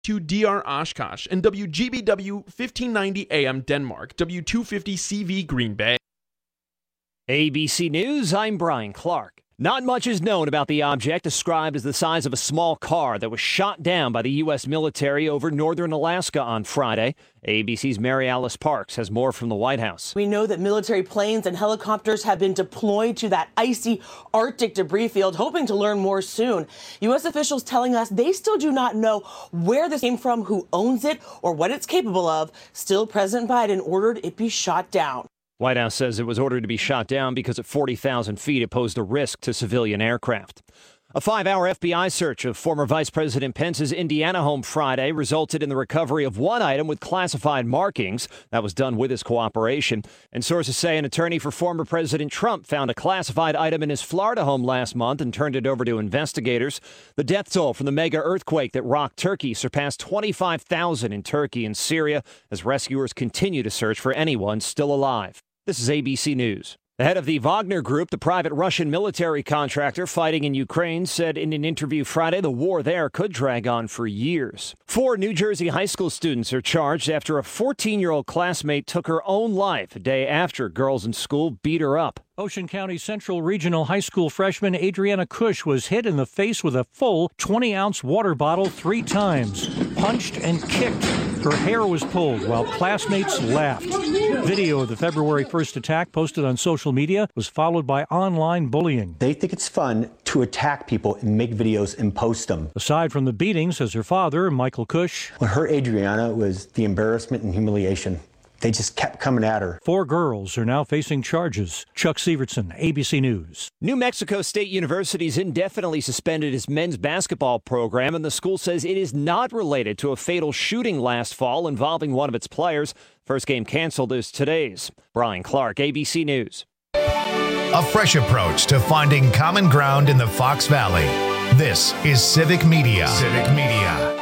to DR Oshkosh, and WGBW 1590 AM Denmark, W250 CV Green Bay. ABC News, I'm Brian Clark. Not much is known about the object described as the size of a small car that was shot down by the U.S. military over northern Alaska on Friday. ABC's Mary Alice Parks has more from the White House. We know that military planes and helicopters have been deployed to that icy Arctic debris field, hoping to learn more soon. U.S. officials telling us they still do not know where this came from, who owns it, or what it's capable of. Still, President Biden ordered it be shot down. White House says it was ordered to be shot down because at 40,000 feet it posed a risk to civilian aircraft. A 5-hour FBI search of former Vice President Pence's Indiana home Friday resulted in the recovery of one item with classified markings. That was done with his cooperation. And sources say an attorney for former President Trump found a classified item in his Florida home last month and turned it over to investigators. The death toll from the mega earthquake that rocked Turkey surpassed 25,000 in Turkey and Syria as rescuers continue to search for anyone still alive. This is ABC News. The head of the Wagner Group, the private Russian military contractor fighting in Ukraine, said in an interview Friday the war there could drag on for years. 4 New Jersey high school students are charged after a 14-year-old classmate took her own life a day after girls in school beat her up. Ocean County Central Regional High School freshman Adriana Cush was hit in the face with a full 20-ounce water bottle 3 times, punched and kicked. Her hair was pulled while classmates laughed. Video of the February 1st attack posted on social media was followed by online bullying. They think it's fun to attack people and make videos and post them. Aside from the beating, says her father, Michael Cush, What hurt Adriana was the embarrassment and humiliation. They just kept coming at her. 4 girls are now facing charges. Chuck Sievertson, ABC News. New Mexico State University's indefinitely suspended its men's basketball program, and the school says it is not related to a fatal shooting last fall involving one of its players. First game canceled is today's. Brian Clark, ABC News. A fresh approach to finding common ground in the Fox Valley. This is Civic Media. Civic Media.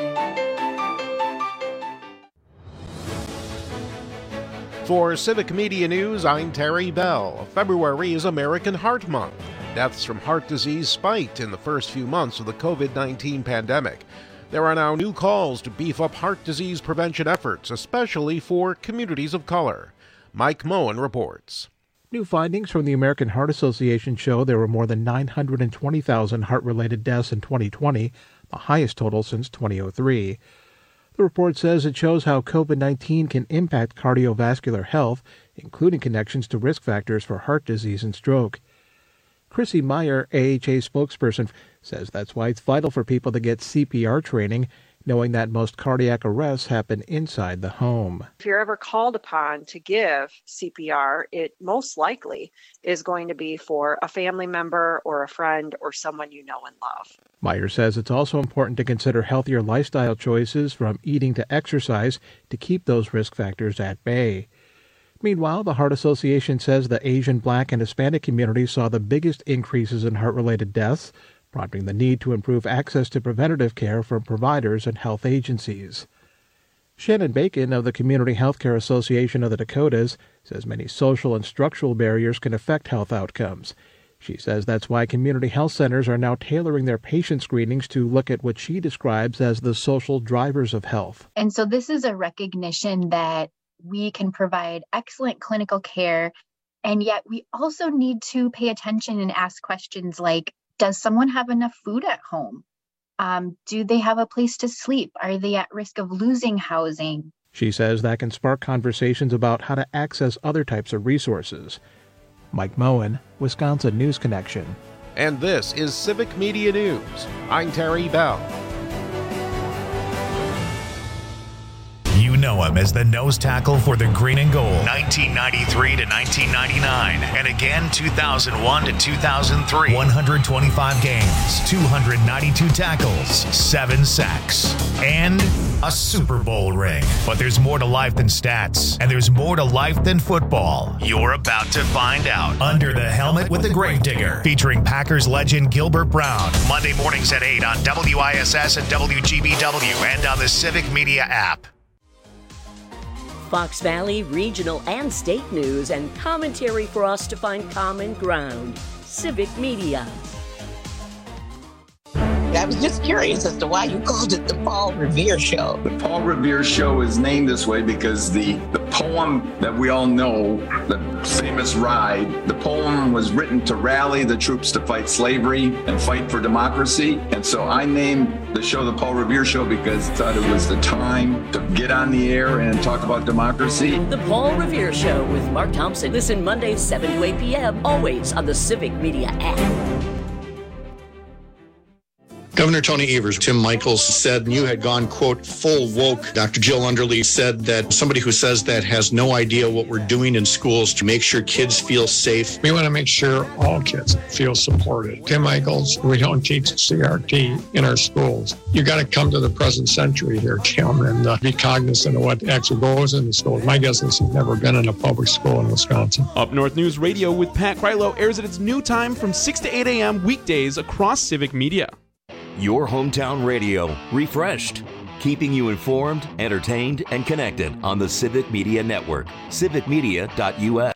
For Civic Media News, I'm Terry Bell. February is American Heart Month. Deaths from heart disease spiked in the first few months of the COVID-19 pandemic. There are now new calls to beef up heart disease prevention efforts, especially for communities of color. Mike Moen reports. New findings from the American Heart Association show there were more than 920,000 heart-related deaths in 2020, the highest total since 2003. The report says it shows how COVID-19 can impact cardiovascular health, including connections to risk factors for heart disease and stroke. Chrissy Meyer, AHA spokesperson, says that's why it's vital for people to get CPR training, knowing that most cardiac arrests happen inside the home. If you're ever called upon to give CPR, it most likely is going to be for a family member or a friend or someone you know and love. Meyer says it's also important to consider healthier lifestyle choices from eating to exercise to keep those risk factors at bay. Meanwhile, the Heart Association says the Asian, Black, and Hispanic communities saw the biggest increases in heart-related deaths, prompting the need to improve access to preventative care from providers and health agencies. Shannon Bacon of the Community Healthcare Association of the Dakotas says many social and structural barriers can affect health outcomes. She says that's why community health centers are now tailoring their patient screenings to look at what she describes as the social drivers of health. And so this is a recognition that we can provide excellent clinical care, and yet we also need to pay attention and ask questions like, does someone have enough food at home? Do they have a place to sleep? Are they at risk of losing housing? She says that can spark conversations about how to access other types of resources. Mike Moen, Wisconsin News Connection. And this is Civic Media News. I'm Terry Bell. You know him as the nose tackle for the Green and Gold, 1993 to 1999, and again 2001 to 2003. 125 games, 292 tackles, 7 sacks, and a Super Bowl ring. But there's more to life than stats, and there's more to life than football. You're about to find out. Under the Helmet with the Gravedigger, featuring Packers legend Gilbert Brown. Monday mornings at 8 on WISS and WGBW, and on the Civic Media app. Fox Valley regional and state news and commentary for us to find common ground. Civic Media. I was just curious as to why you called it the Paul Revere Show. The Paul Revere Show is named this way because the poem that we all know, the famous Ride, the poem was written to rally the troops to fight slavery and fight for democracy. And so I named the show the Paul Revere Show because I thought it was the time to get on the air and talk about democracy. The Paul Revere Show with Mark Thompson. Listen Mondays 7 to 8 p.m. always on the Civic Media app. Governor Tony Evers, Tim Michaels said you had gone, quote, full woke. Dr. Jill Underly said that somebody who says that has no idea what we're doing in schools to make sure kids feel safe. We want to make sure all kids feel supported. Tim Michaels, we don't teach CRT in our schools. You got to come to the present century here, Tim, and be cognizant of what actually goes in the schools. My guess is he's never been in a public school in Wisconsin. Up North News Radio with Pat Krylo airs at its new time from 6 to 8 a.m. weekdays across Civic Media. Your hometown radio, refreshed, keeping you informed, entertained, and connected on the Civic Media Network, civicmedia.us.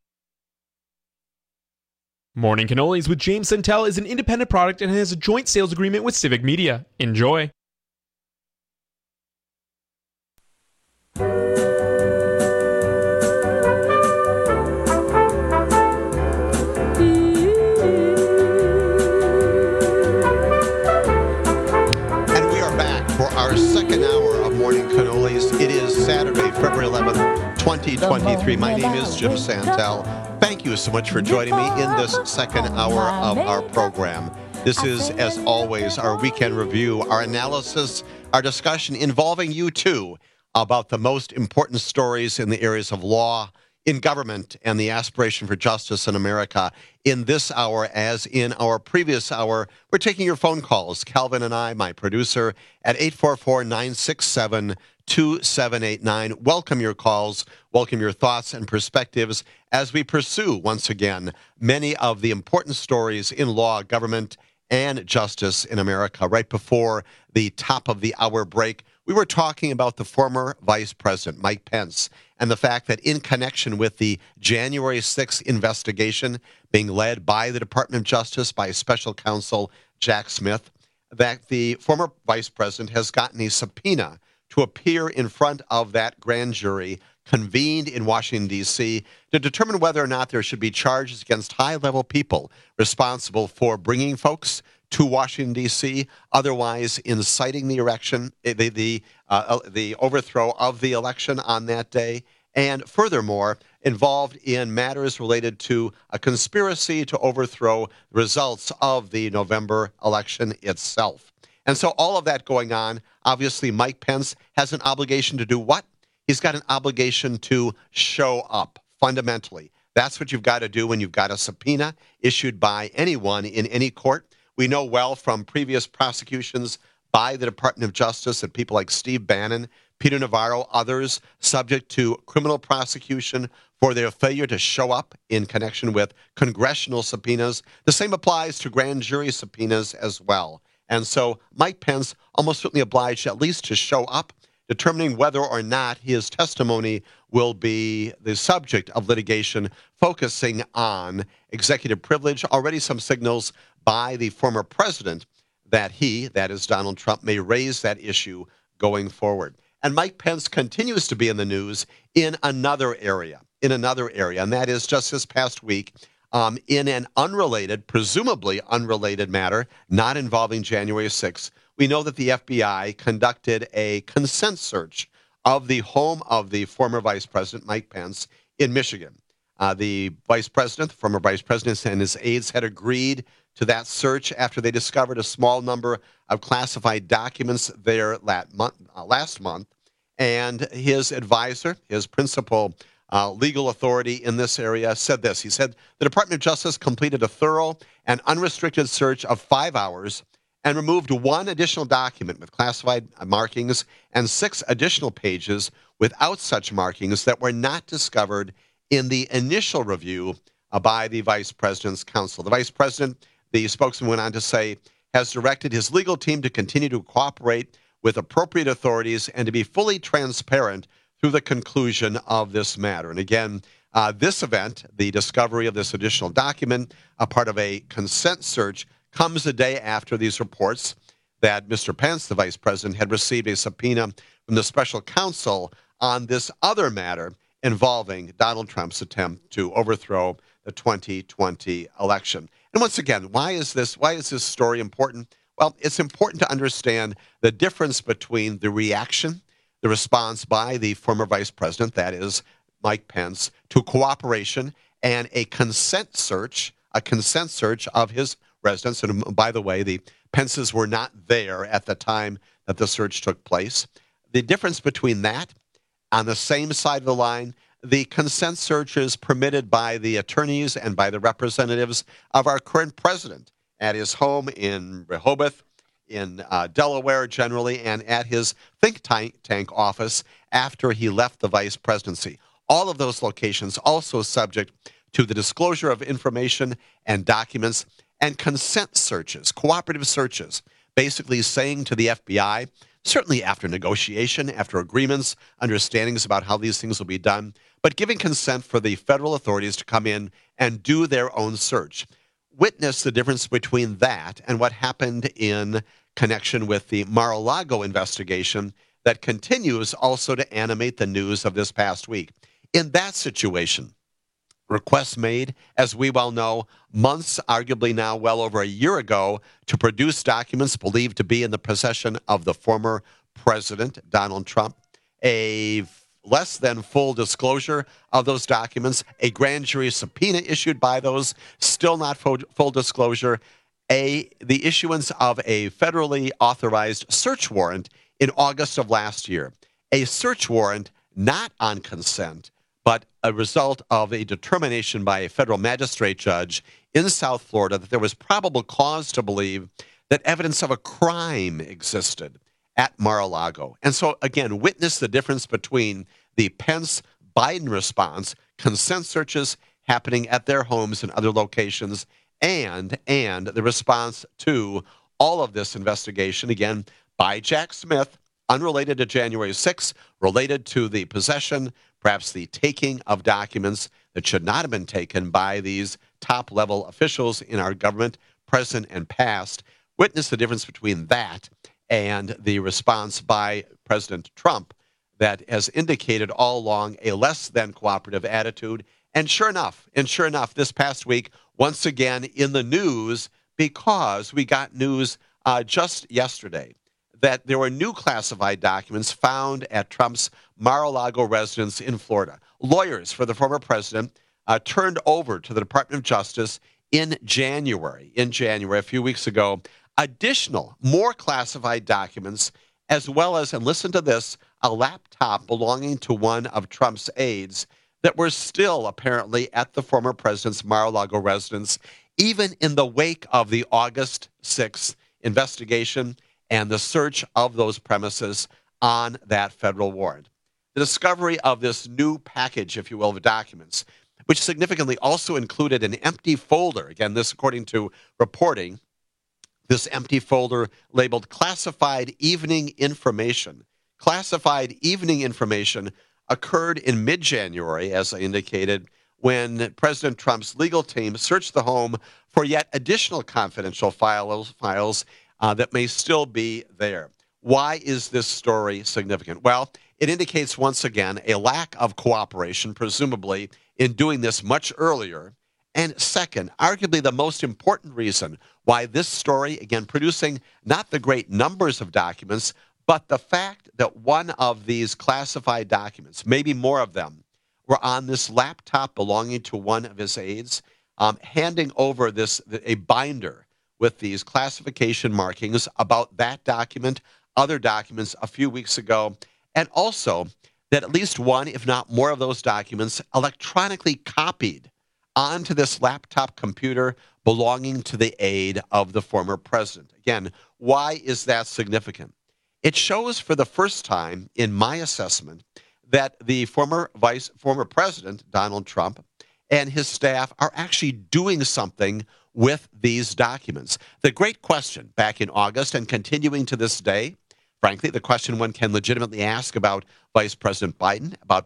Morning Cannolis with James Centel is an independent product and has a joint sales agreement with Civic Media. Enjoy. Our second hour of Morning Cannolis. It is Saturday, February 11th, 2023. My name is Jim Santel. Thank you so much for joining me in this second hour of our program. This is, as always, our weekend review, our analysis, our discussion involving you, too, about the most important stories in the areas of law, in government, and the aspiration for justice in America. In this hour, as in our previous hour, we're taking your phone calls. Calvin and I, my producer, at 844-967-2789. Welcome your calls. Welcome your thoughts and perspectives as we pursue, once again, many of the important stories in law, government, and justice in America. Right before the top of the hour break, we were talking about the former Vice President, Mike Pence, and the fact that in connection with the January 6th investigation being led by the Department of Justice by Special Counsel Jack Smith, that the former Vice President has gotten a subpoena to appear in front of that grand jury convened in Washington, D.C., to determine whether or not there should be charges against high-level people responsible for bringing folks to Washington, D.C., otherwise inciting the election, the overthrow of the election on that day, and furthermore, involved in matters related to a conspiracy to overthrow results of the November election itself. And so all of that going on, obviously Mike Pence has an obligation to do what? He's got an obligation to show up, fundamentally. That's what you've got to do when you've got a subpoena issued by anyone in any court. We know well from previous prosecutions by the Department of Justice that people like Steve Bannon, Peter Navarro, others subject to criminal prosecution for their failure to show up in connection with congressional subpoenas. The same applies to grand jury subpoenas as well. And so Mike Pence almost certainly obliged at least to show up, determining whether or not his testimony will be the subject of litigation focusing on executive privilege. Already some signals by the former president that he, that is Donald Trump, may raise that issue going forward. And Mike Pence continues to be in the news in another area, and that is just this past week, in an unrelated, presumably unrelated matter, not involving January 6th, we know that the FBI conducted a consent search of the home of the former Vice President, Mike Pence, in Michigan. The former Vice President and his aides had agreed to that search after they discovered a small number of classified documents there last month. And his advisor, his principal legal authority in this area, said this. He said, the Department of Justice completed a thorough and unrestricted search of 5 hours and removed one additional document with classified markings and 6 additional pages without such markings that were not discovered in the initial review by the Vice President's counsel. The Vice President, the spokesman went on to say, has directed his legal team to continue to cooperate with appropriate authorities and to be fully transparent through the conclusion of this matter. And again, this event, the discovery of this additional document, a part of a consent search, comes a day after these reports that Mr. Pence, the vice president, had received a subpoena from the special counsel on this other matter involving Donald Trump's attempt to overthrow the 2020 election. And once again, why is this story important? Well, it's important to understand the difference between the reaction, the response by the former vice president, that is Mike Pence, to cooperation and a consent search of his residence. And by the way, the Pences were not there at the time that the search took place. The difference between that, on the same side of the line, the consent searches permitted by the attorneys and by the representatives of our current president at his home in Rehoboth, in Delaware generally, and at his think tank office after he left the vice presidency. All of those locations also subject to the disclosure of information and documents and consent searches, cooperative searches, basically saying to the FBI, certainly after negotiation, after agreements, understandings about how these things will be done, but giving consent for the federal authorities to come in and do their own search. Witness the difference between that and what happened in connection with the Mar-a-Lago investigation that continues also to animate the news of this past week. In that situation, requests made, as we well know, months, arguably now well over a year ago, to produce documents believed to be in the possession of the former president, Donald Trump. A less than full disclosure of those documents, a grand jury subpoena issued by those, still not full disclosure, the issuance of a federally authorized search warrant in August of last year. A search warrant not on consent, but a result of a determination by a federal magistrate judge in South Florida that there was probable cause to believe that evidence of a crime existed at Mar-a-Lago. And so, again, witness the difference between the Pence-Biden response, consent searches happening at their homes and other locations, and the response to all of this investigation, again, by Jack Smith, unrelated to January 6th, related to the possession, perhaps the taking of documents that should not have been taken by these top-level officials in our government, present and past. Witness the difference between that and the response by President Trump that has indicated all along a less than cooperative attitude. And sure enough, this past week, once again in the news, because we got news just yesterday that there were new classified documents found at Trump's Mar-a-Lago residence in Florida. Lawyers for the former president turned over to the Department of Justice in January, a few weeks ago, additional, more classified documents, as well as, and listen to this, a laptop belonging to one of Trump's aides that were still apparently at the former president's Mar-a-Lago residence, even in the wake of the August 6th investigation and the search of those premises on that federal warrant. The discovery of this new package, if you will, of documents, which significantly also included an empty folder, again, this according to reporting, this empty folder labeled Classified Evening Information. Classified evening information occurred in mid-January, as I indicated, when President Trump's legal team searched the home for yet additional confidential files that may still be there. Why is this story significant? Well, it indicates once again a lack of cooperation, presumably, in doing this much earlier. And second, arguably the most important reason why this story, again, producing not the great numbers of documents, but the fact that one of these classified documents, maybe more of them, were on this laptop belonging to one of his aides, handing over a binder with these classification markings about that document, other documents a few weeks ago, and also that at least one, if not more of those documents, electronically copied onto this laptop computer belonging to the aide of the former president. Again, why is that significant? It shows for the first time, in my assessment, that the former president, Donald Trump, and his staff are actually doing something with these documents. The great question back in August and continuing to this day, frankly, the question one can legitimately ask about Vice President Biden, about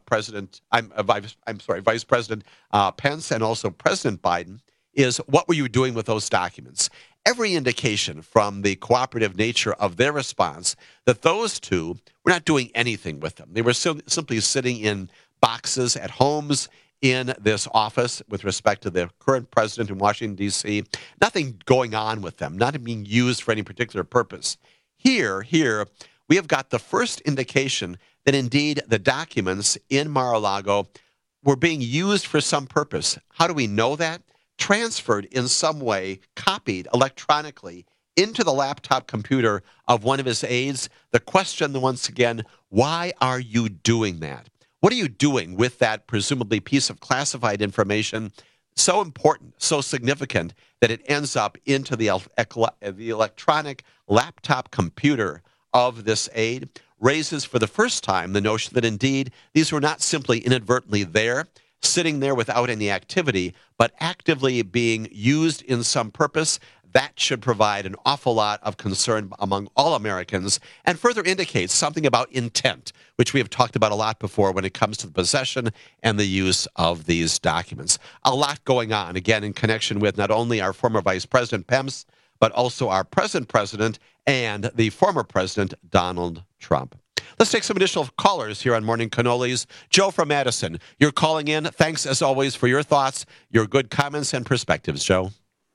Vice President Pence, and also President Biden, is what were you doing with those documents? every indication from the cooperative nature of their response that those two were not doing anything with them. They were simply sitting in boxes at homes in this office with respect to the current president in Washington, D.C. Nothing going on with them, not being used for any particular purpose. Here, we have got the first indication that indeed the documents in Mar-a-Lago were being used for some purpose. How do we know that? Transferred in some way, copied electronically into the laptop computer of one of his aides. The question, once again, why are you doing that? What are you doing with that presumably piece of classified information so important, so significant that it ends up into the electronic laptop computer of this aide? Raises for the first time the notion that indeed these were not simply inadvertently there, sitting there without any activity, but actively being used in some purpose. That should provide an awful lot of concern among all Americans and further indicates something about intent, which we have talked about a lot before when it comes to the possession and the use of these documents. A lot going on, again, in connection with not only our former Vice President Pence, but also our present president and the former president, Donald Trump. Let's take some additional callers here on Morning Cannolis. Joe from Madison, you're calling in. Thanks, as always, for your thoughts, your good comments and perspectives, Joe.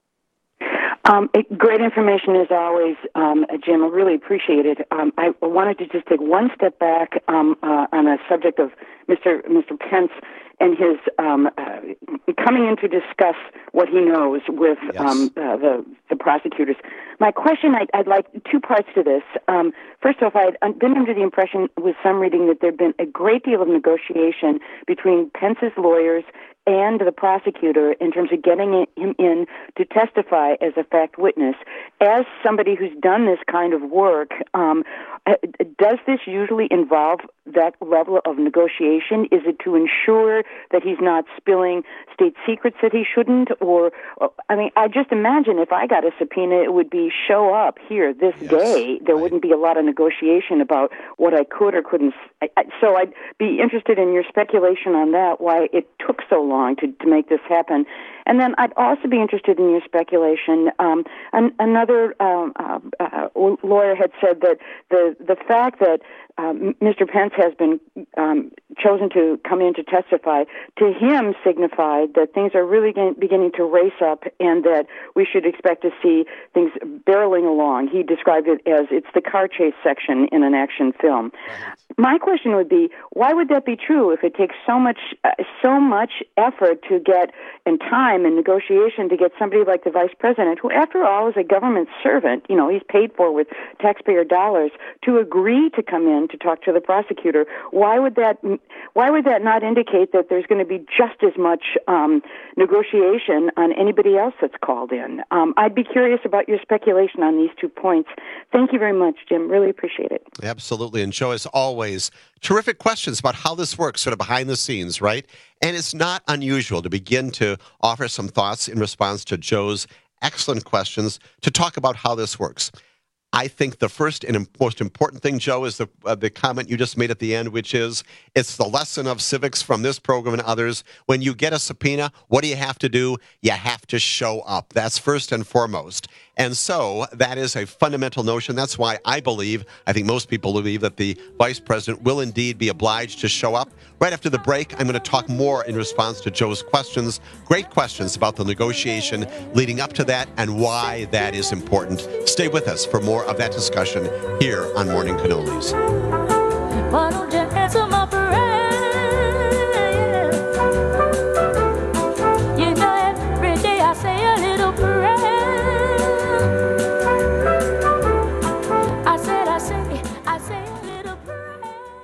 Great information as always, Jim. I really appreciate it. I wanted to just take one step back on the subject of Mr. Pence and his coming in to discuss what he knows with the prosecutors. My question, I'd like two parts to this. First off, I'd been under the impression with some reading that there'd been a great deal of negotiation between Pence's lawyers and the prosecutor in terms of getting him in to testify as a fact witness. As somebody who's done this kind of work, does this usually involve that level of negotiation? Is it to ensure that he's not spilling state secrets that he shouldn't? Or, I mean, I just imagine if I got a subpoena, it would be show up here this day. There wouldn't be a lot of negotiation about what I could or couldn't. So I'd be interested in your speculation on that, why it took so long to make this happen. And then I'd also be interested in your speculation. Another lawyer had said that the fact that Mr. Pence has been chosen to come in to testify, to him signified that things are really beginning to race up and that we should expect to see things barreling along. He described it as it's the car chase section in an action film. My question would be, why would that be true if it takes so much effort to get, and time and negotiation to get somebody like the vice president, who after all is a government servant, you know, he's paid for with taxpayer dollars, to agree to come in to talk to the prosecutor? Why would that not indicate that there's going to be just as much negotiation on anybody else that's called in? I'd be curious about your speculation on these 2 points. Thank you very much, Jim. Really appreciate it. Absolutely. And Joe, as always, terrific questions about how this works, sort of behind the scenes, right? And it's not unusual to begin to offer some thoughts in response to Joe's excellent questions to talk about how this works. I think the first and most important thing, Joe, is the comment you just made at the end, which is it's the lesson of civics from this program and others. When you get a subpoena, what do you have to do? You have to show up. That's first and foremost. And so that is a fundamental notion. That's why I think most people believe that the vice president will indeed be obliged to show up. Right after the break, I'm going to talk more in response to Joe's questions. Great questions about the negotiation leading up to that and why that is important. Stay with us for more of that discussion here on Morning Cannolis. Why don't you answer my prayer? You know, every day I say a little prayer. I say a little prayer.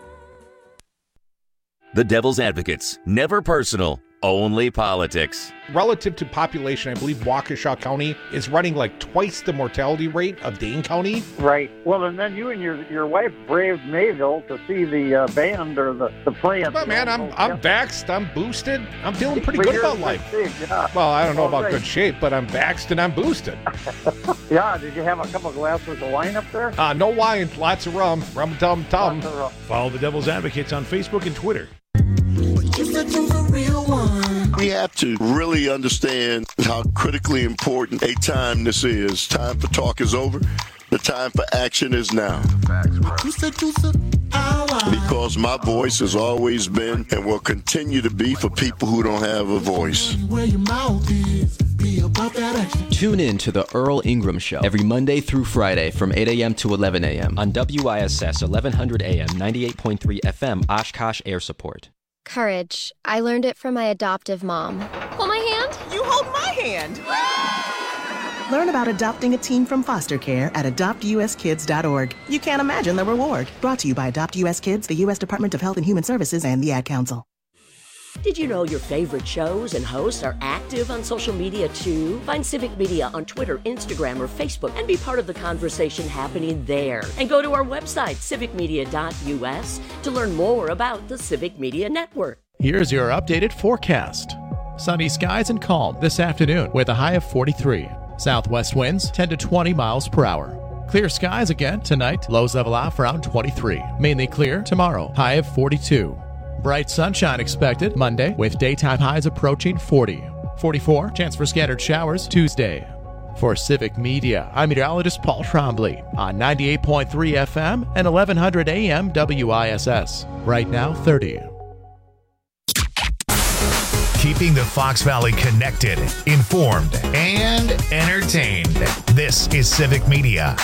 The Devil's Advocates. Never personal, only politics. Relative to population, I believe Waukesha County is running like twice the mortality rate of Dane County. Right. Well, and then you and your wife braved Mayville to see the band or the play. But man, I'm vaxxed, I'm boosted, I'm feeling pretty good about life. Yeah. Well, I don't know about good shape, but I'm vaxxed and I'm boosted. Yeah, did you have a couple of glasses of wine up there? No wine, lots of rum, tum-tum. Follow the Devil's Advocates on Facebook and Twitter. If the truth's a real one, We have to really understand how critically important a time this is. Time for talk is over. The time for action is now. Because my voice has always been and will continue to be for people who don't have a voice. Tune in to The Earl Ingram Show every Monday through Friday from 8 a.m. to 11 a.m. on WISS 1100 AM, 98.3 FM, Oshkosh Air Support. Courage. I learned it from my adoptive mom. Hold my hand. You hold my hand. Learn about adopting a teen from foster care at adoptuskids.org. You can't imagine the reward. Brought to you by Adopt US Kids, the U.S. Department of Health and Human Services, and the Ad Council. Did you know your favorite shows and hosts are active on social media too? Find Civic Media on Twitter, Instagram, or Facebook and be part of the conversation happening there. And go to our website, civicmedia.us, to learn more about the Civic Media Network. Here's your updated forecast. Sunny skies and calm this afternoon with a high of 43. Southwest winds 10 to 20 miles per hour. Clear skies again tonight. Lows level off around 23. Mainly clear tomorrow. High of 42. Bright sunshine expected Monday with daytime highs approaching 40. 44. Chance for scattered showers Tuesday. For Civic Media, I'm meteorologist Paul Trombley on 98.3 FM and 1100 AM WISS. Right now, 30. Keeping the Fox Valley connected, informed, and entertained. This is Civic Media.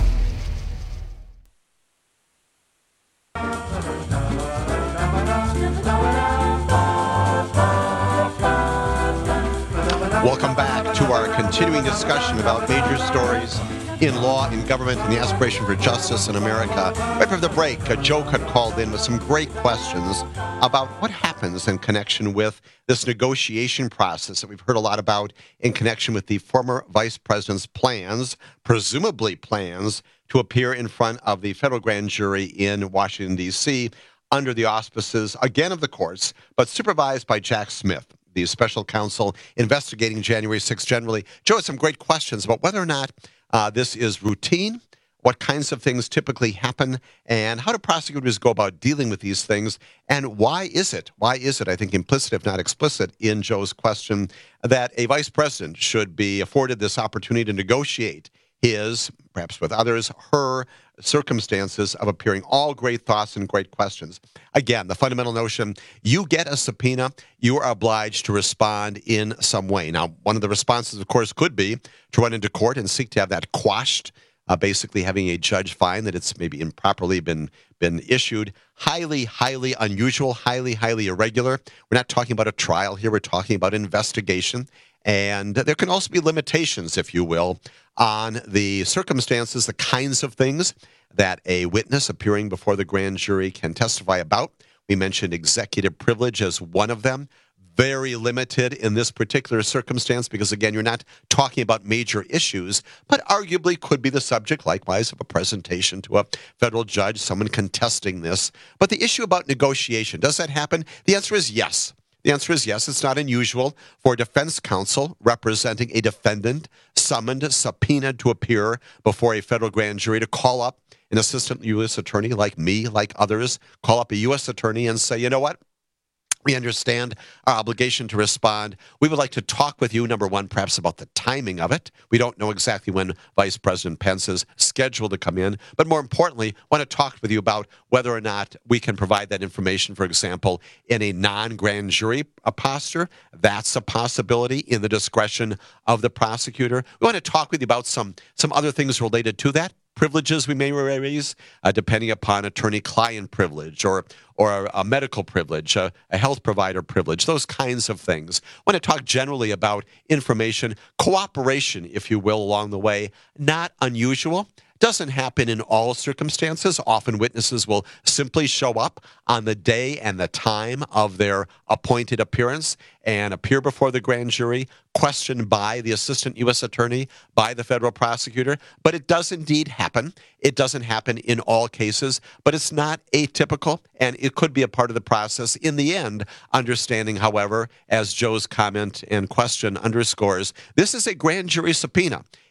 Welcome back to our continuing discussion about major stories in law, in government, and the aspiration for justice in America. Right before the break, Joe had called in with some great questions about what happens in connection with this negotiation process that we've heard a lot about in connection with the former vice president's plans, presumably plans, to appear in front of the federal grand jury in Washington, D.C., under the auspices, again, of the courts, but supervised by Jack Smith, the special counsel investigating January 6th generally. Joe had some great questions about whether or not this is routine, what kinds of things typically happen, and how do prosecutors go about dealing with these things, and why is it, I think implicit if not explicit in Joe's question, that a vice president should be afforded this opportunity to negotiate his, perhaps with others, her circumstances of appearing. All great thoughts and great questions. Again, the fundamental notion, you get a subpoena, you are obliged to respond in some way. Now, one of the responses, of course, could be to run into court and seek to have that quashed, basically having a judge find that it's maybe improperly been issued. Highly, highly unusual, highly, highly irregular. We're not talking about a trial here. We're talking about investigation. And there can also be limitations, if you will, on the circumstances, the kinds of things that a witness appearing before the grand jury can testify about. We mentioned executive privilege as one of them. Very limited in this particular circumstance because, again, you're not talking about major issues, but arguably could be the subject, likewise, of a presentation to a federal judge, someone contesting this. But the issue about negotiation, does that happen? The answer is yes. The answer is yes. It's not unusual for a defense counsel representing a defendant summoned, subpoenaed to appear before a federal grand jury to call up an assistant U.S. attorney like me, like others, call up a U.S. attorney and say, you know what? We understand our obligation to respond. We would like to talk with you, number one, perhaps about the timing of it. We don't know exactly when Vice President Pence is scheduled to come in, but more importantly, want to talk with you about whether or not we can provide that information, for example, in a non-grand jury posture. That's a possibility in the discretion of the prosecutor. We want to talk with you about some other things related to that. Privileges we may raise, depending upon attorney-client privilege or a medical privilege, a health provider privilege, those kinds of things. I want to talk generally about information, cooperation, if you will, along the way. Not unusual. Doesn't happen in all circumstances. Often witnesses will simply show up on the day and the time of their appointed appearance and appear before the grand jury, questioned by the assistant U.S. attorney, by the federal prosecutor. But it does indeed happen. It doesn't happen in all cases, but it's not atypical, and it could be a part of the process. In the end, understanding, however, as Joe's comment and question underscores, this is a grand jury subpoena.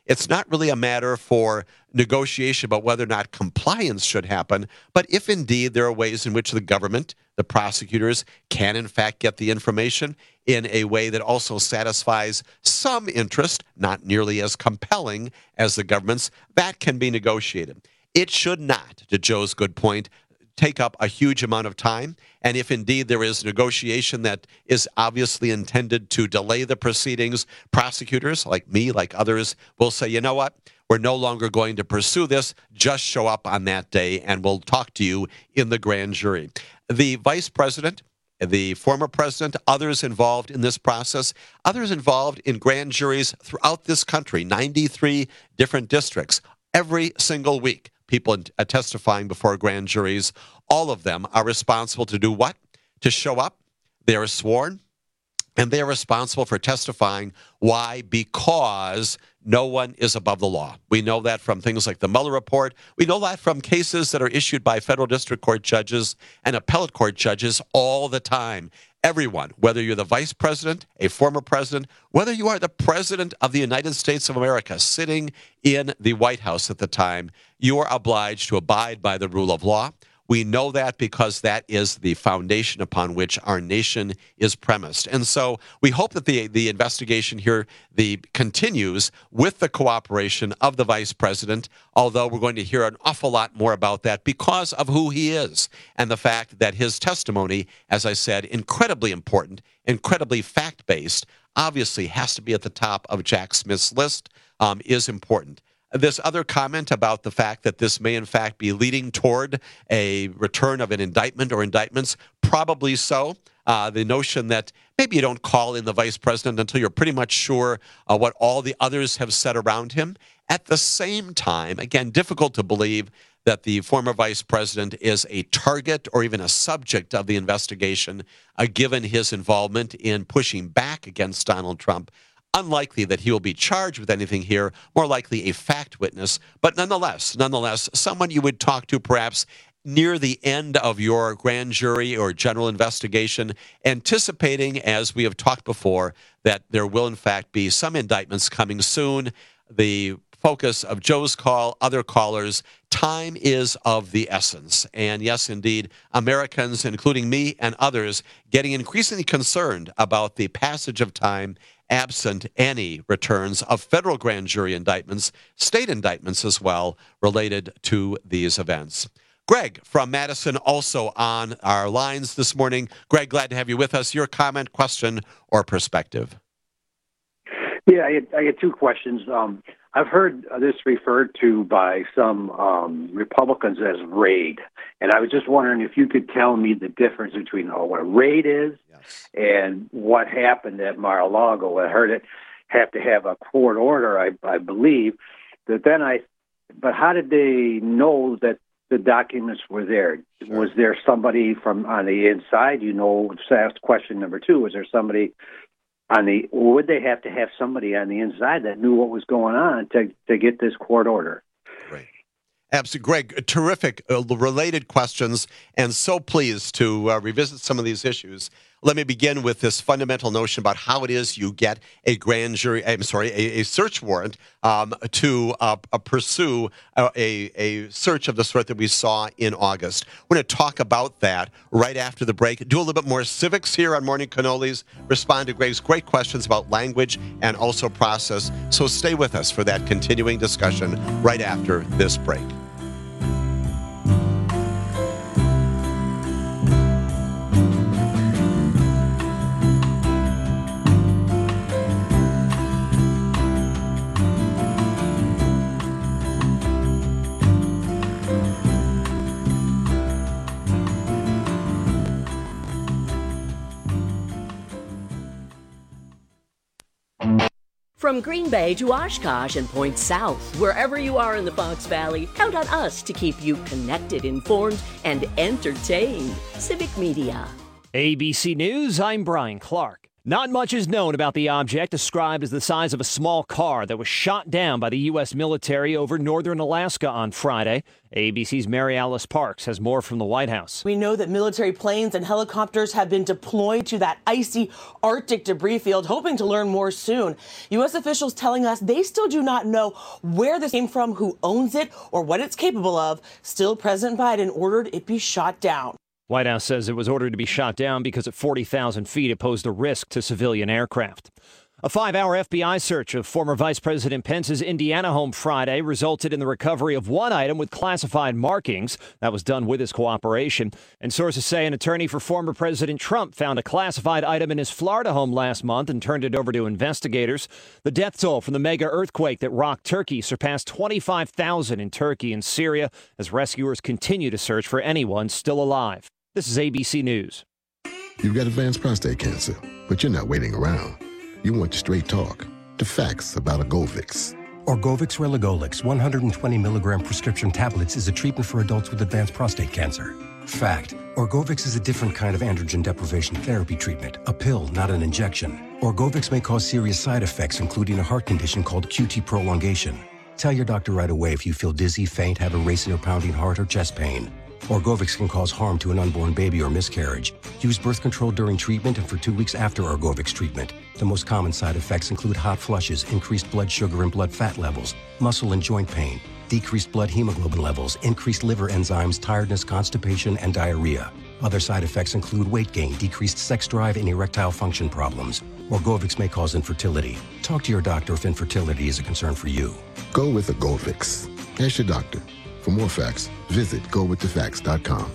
It's not really a matter for negotiation about whether or not compliance should happen, but if indeed there are ways in which the government, the prosecutors, can in fact get the information in a way that also satisfies some interest, not nearly as compelling as the government's, that can be negotiated. It should not, to Joe's good point, take up a huge amount of time. And if indeed there is negotiation that is obviously intended to delay the proceedings, prosecutors like me, like others, will say, you know what? We're no longer going to pursue this. Just show up on that day and we'll talk to you in the grand jury. The vice president, the former president, others involved in this process, others involved in grand juries throughout this country, 93 different districts, every single week. People testifying before grand juries, all of them are responsible to do what? To show up. They are sworn, and they are responsible for testifying. Why? Because no one is above the law. We know that from things like the Mueller report. We know that from cases that are issued by federal district court judges and appellate court judges all the time. Everyone, whether you're the vice president, a former president, whether you are the president of the United States of America sitting in the White House at the time, you are obliged to abide by the rule of law. We know that because that is the foundation upon which our nation is premised. And so we hope that the investigation here continues with the cooperation of the vice president, although we're going to hear an awful lot more about that because of who he is and the fact that his testimony, as I said, incredibly important, incredibly fact-based, obviously has to be at the top of Jack Smith's list, is important. This other comment about the fact that this may in fact be leading toward a return of an indictment or indictments, probably so. The notion that maybe you don't call in the vice president until you're pretty much sure what all the others have said around him. At the same time, again, difficult to believe that the former vice president is a target or even a subject of the investigation, given his involvement in pushing back against Donald Trump. Unlikely that he will be charged with anything here, more likely a fact witness, but nonetheless, someone you would talk to perhaps near the end of your grand jury or general investigation, anticipating, as we have talked before, that there will in fact be some indictments coming soon. The focus of Joe's call, other callers, time is of the essence. And yes, indeed, Americans, including me and others, getting increasingly concerned about the passage of time absent any returns of federal grand jury indictments, state indictments as well, related to these events. Greg from Madison also on our lines this morning. Greg, glad to have you with us. Your comment, question, or perspective? Yeah, I had two questions. I've heard this referred to by some Republicans as raid, and I was just wondering if you could tell me the difference between what a raid is and what happened at Mar-a-Lago. I heard it have to have a court order, I believe. But how did they know that the documents were there? Sure. Was there somebody from on the inside? Asked question number two. Was there somebody would they have to have somebody on the inside that knew what was going on to get this court order? Right. Absolutely. Greg, terrific related questions, and so pleased to revisit some of these issues. Let me begin with this fundamental notion about how it is you get a a search warrant to pursue a search of the sort that we saw in August. We're going to talk about that right after the break. Do a little bit more civics here on Morning Cannolis. Respond to Greg's great questions about language and also process. So stay with us for that continuing discussion right after this break. From Green Bay to Oshkosh and points south, wherever you are in the Fox Valley, count on us to keep you connected, informed, and entertained. Civic Media. ABC News, I'm Brian Clark. Not much is known about the object described as the size of a small car that was shot down by the U.S. military over northern Alaska on Friday. ABC's Mary Alice Parks has more from the White House. We know that military planes and helicopters have been deployed to that icy Arctic debris field, hoping to learn more soon. U.S. officials telling us they still do not know where this came from, who owns it, or what it's capable of. Still, President Biden ordered it be shot down. White House says it was ordered to be shot down because at 40,000 feet it posed a risk to civilian aircraft. A 5-hour FBI search of former Vice President Pence's Indiana home Friday resulted in the recovery of one item with classified markings. That was done with his cooperation. And sources say an attorney for former President Trump found a classified item in his Florida home last month and turned it over to investigators. The death toll from the mega earthquake that rocked Turkey surpassed 25,000 in Turkey and Syria as rescuers continue to search for anyone still alive. This is ABC News. You've got advanced prostate cancer, but you're not waiting around. You want straight talk, the facts about Orgovyx. Orgovyx Relugolix 120 milligram prescription tablets is a treatment for adults with advanced prostate cancer. Fact, Orgovyx is a different kind of androgen deprivation therapy treatment, a pill, not an injection. Orgovyx may cause serious side effects, including a heart condition called QT prolongation. Tell your doctor right away if you feel dizzy, faint, have a racing or pounding heart, or chest pain. Orgovyx can cause harm to an unborn baby or miscarriage. Use birth control during treatment and for 2 weeks after Orgovyx treatment. The most common side effects include hot flushes, increased blood sugar and blood fat levels, muscle and joint pain, decreased blood hemoglobin levels, increased liver enzymes, tiredness, constipation, and diarrhea. Other side effects include weight gain, decreased sex drive, and erectile function problems. Orgovyx may cause infertility. Talk to your doctor if infertility is a concern for you. Go with Orgovyx. Ask your doctor. For more facts, visit gowiththefacts.com.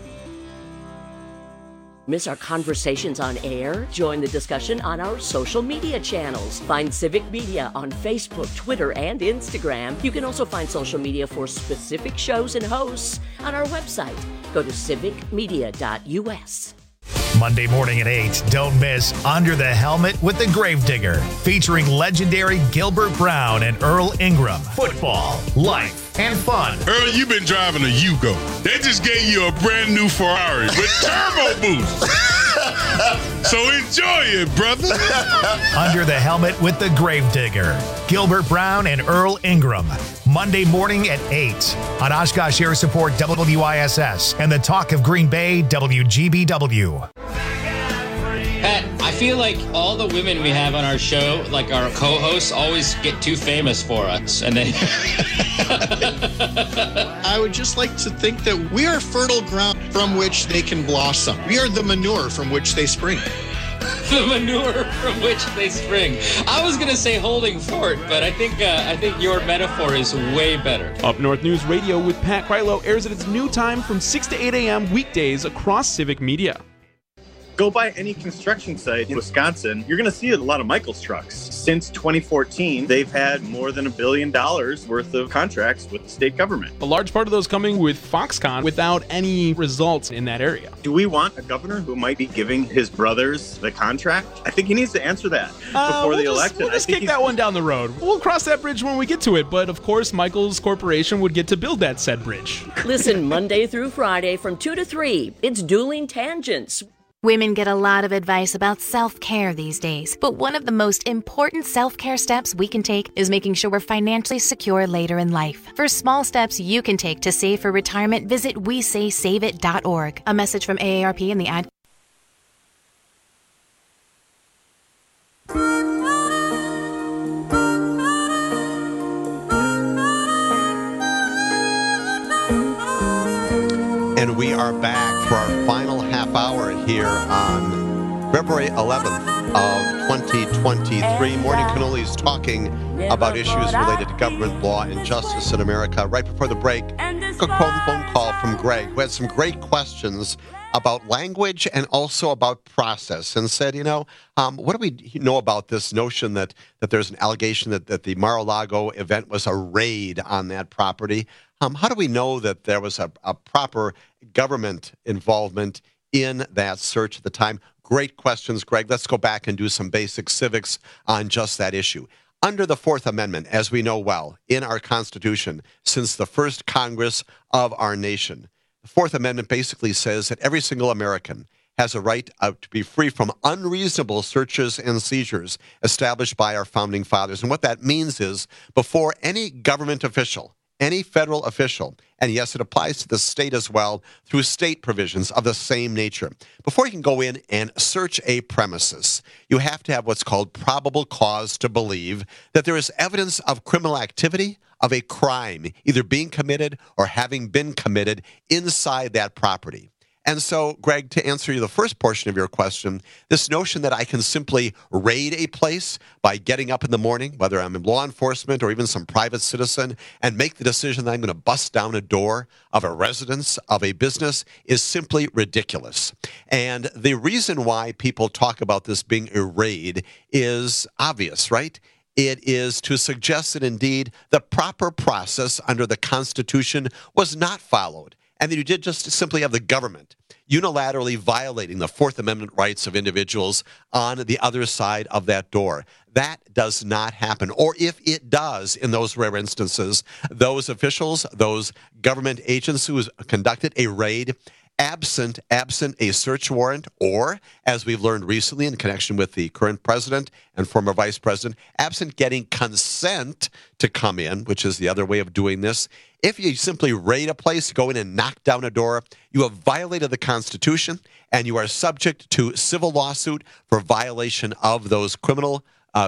Miss our conversations on air? Join the discussion on our social media channels. Find Civic Media on Facebook, Twitter, and Instagram. You can also find social media for specific shows and hosts on our website. Go to civicmedia.us. Monday morning at 8, don't miss Under the Helmet with the Gravedigger, featuring legendary Gilbert Brown and Earl Ingram. Football, life, and fun. Earl, you've been driving a Yugo. They just gave you a brand new Ferrari with turbo boost. So enjoy it, brother. Under the Helmet with the Gravedigger, Gilbert Brown and Earl Ingram. Monday morning at 8 on Oshkosh Air Support WISS and the Talk of Green Bay WGBW. Pat, I feel like all the women we have on our show, like our co-hosts, always get too famous for us. And then I would just like to think that we are fertile ground from which they can blossom. We are the manure from which they spring. The manure from which they spring. I was going to say holding fort, but I think your metaphor is way better. Up North News Radio with Pat Krylo airs at its new time from 6 to 8 a.m. weekdays across Civic Media. Go by any construction site in Wisconsin, you're going to see a lot of Michaels trucks. Since 2014, they've had more than $1 billion worth of contracts with the state government. A large part of those coming with Foxconn without any results in that area. Do we want a governor who might be giving his brothers the contract? I think he needs to answer that before the election. We'll just kick that one down the road. We'll cross that bridge when we get to it. But of course, Michaels Corporation would get to build that said bridge. Listen Monday through Friday from 2 to 3. It's Dueling Tangents. Women get a lot of advice about self-care these days, but one of the most important self-care steps we can take is making sure we're financially secure later in life. For small steps you can take to save for retirement, visit WeSaySaveIt.org. A message from AARP and the ad. And we are back for our final half hour here on February 11th of 2023. Morning Cannolis talking about issues related to government law and justice in America. Right before the break, a phone call from Greg, who had some great questions about language and also about process, and said, what do we know about this notion that there's an allegation that the Mar-a-Lago event was a raid on that property? How do we know that there was a proper government involvement in that search at the time? Great questions, Greg. Let's go back and do some basic civics on just that issue. Under the Fourth Amendment, as we know well, in our Constitution, since the first Congress of our nation, the Fourth Amendment basically says that every single American has a right to be free from unreasonable searches and seizures established by our founding fathers. And what that means is before any government official, any federal official, and yes, it applies to the state as well through state provisions of the same nature. Before you can go in and search a premises, you have to have what's called probable cause to believe that there is evidence of criminal activity, of a crime, either being committed or having been committed inside that property. And so, Greg, to answer you the first portion of your question, this notion that I can simply raid a place by getting up in the morning, whether I'm in law enforcement or even some private citizen, and make the decision that I'm going to bust down a door of a residence, of a business, is simply ridiculous. And the reason why people talk about this being a raid is obvious, right? It is to suggest that indeed the proper process under the Constitution was not followed, and that you did just simply have the government unilaterally violating the Fourth Amendment rights of individuals on the other side of that door. That does not happen. Or if it does, in those rare instances, those officials, those government agents who conducted a raid, absent a search warrant, or, as we've learned recently in connection with the current president and former vice president, absent getting consent to come in, which is the other way of doing this. If you simply raid a place, go in and knock down a door, you have violated the Constitution, and you are subject to civil lawsuit for violation of those criminal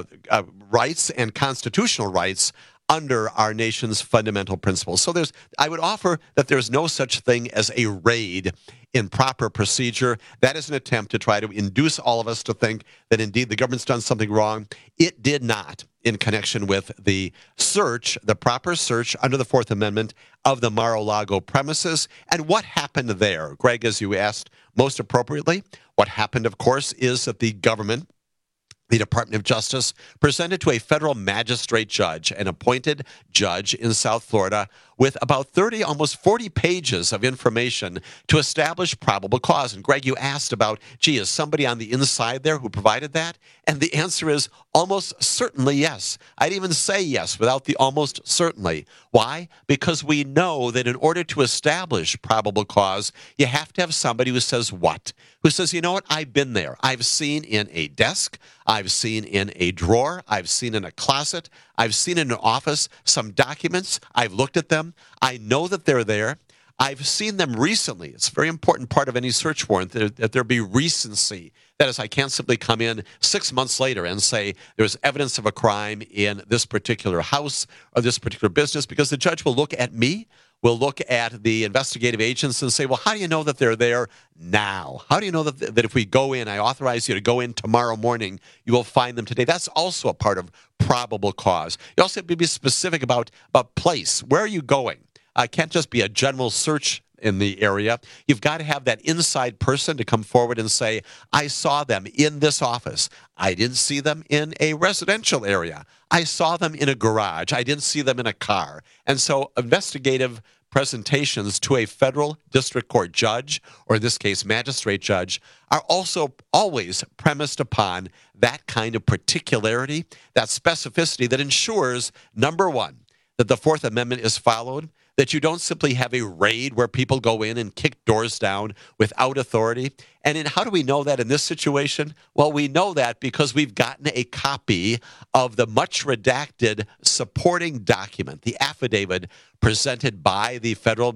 rights and constitutional rights under our nation's fundamental principles. So I would offer that there's no such thing as a raid in proper procedure. That is an attempt to try to induce all of us to think that indeed the government's done something wrong. It did not in connection with the search, the proper search under the Fourth Amendment of the Mar-a-Lago premises. And what happened there? Greg, as you asked most appropriately, what happened, of course, is that the government, the Department of Justice, presented to a federal magistrate judge, an appointed judge in South Florida, with about 30, almost 40 pages of information to establish probable cause. And Greg, you asked about, gee, is somebody on the inside there who provided that? And the answer is almost certainly yes. I'd even say yes without the almost certainly. Why? Because we know that in order to establish probable cause, you have to have somebody who says what? Who says, you know what, I've been there. I've seen in a desk, I've seen in a drawer, I've seen in a closet, I've seen in an office some documents, I've looked at them, I know that they're there, I've seen them recently. It's a very important part of any search warrant that there be recency. That is, I can't simply come in 6 months later and say there's evidence of a crime in this particular house or this particular business, because the judge will look at me, will look at the investigative agents and say, well, how do you know that they're there now? How do you know that if we go in, I authorize you to go in tomorrow morning, you will find them today? That's also a part of probable cause. You also have to be specific about place. Where are you going? It can't just be a general search in the area. You've got to have that inside person to come forward and say, I saw them in this office. I didn't see them in a residential area. I saw them in a garage. I didn't see them in a car. And so investigative presentations to a federal district court judge, or in this case, magistrate judge, are also always premised upon that kind of particularity, that specificity that ensures, number one, that the Fourth Amendment is followed, that you don't simply have a raid where people go in and kick doors down without authority. And how do we know that in this situation? Well, we know that because we've gotten a copy of the much redacted supporting document, the affidavit presented by the federal